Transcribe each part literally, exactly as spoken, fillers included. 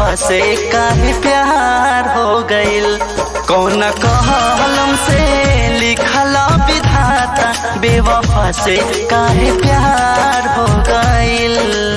बेवफा से काहे प्यार हो गइल। कौन कलम से लिखला विधाता बेवफा से काहे प्यार हो गइल।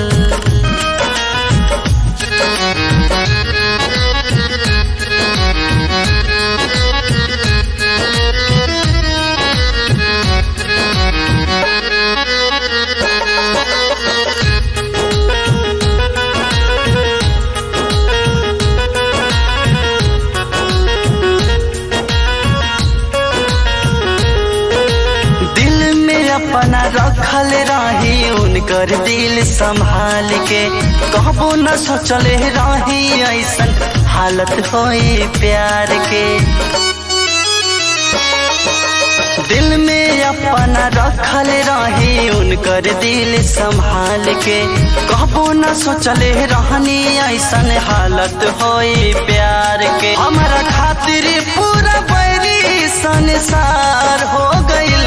अपना रखल रही उनकर दिल संभाल के, कहबो न सोचले रही ऐसन हालत होई प्यार के। दिल में अपना रखल रही उनकर दिल संभाल के, कहबो न सोचले रहनी ऐसन हालत होई प्यार के। हमारा खातिर पूरा बैरी संसार हो गइल।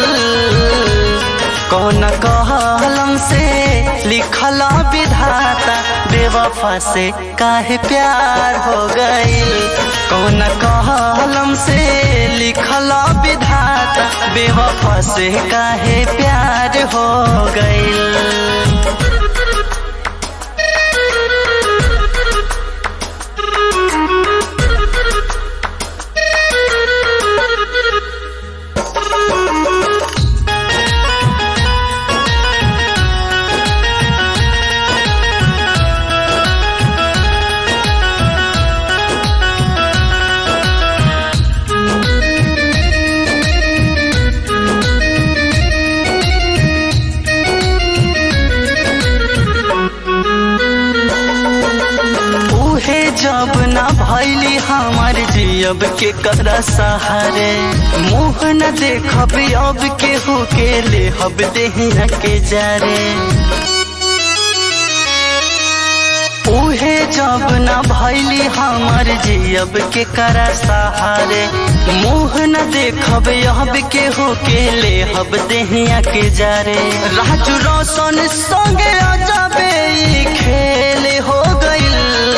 कौन कलम से लिखला विधाता बेवफा से काहे प्यार हो गइल। कौन कलम से लिखला विधाता बेवफा से काहे प्यार हो गइल। जब ना भैली हमार जियब के करा सहारे, मुँह न देखब अब के हो के ले हब देहिया के जारे। उहे जब ना भैली हमार जियब के करा सहारे, मुँह न देखब अब के हो के ले हब देहिया के जारे। राजू रोशन संगे अजबे खेल हो गइल।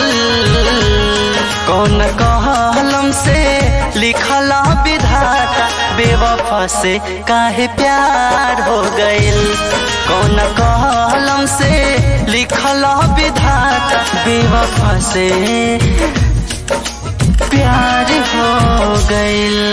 कौन कलम से लिखला विधाता बेवफा से काहे प्यार हो गइल। कौन कलम से लिखला विधाता बेवफा से प्यार हो गइल।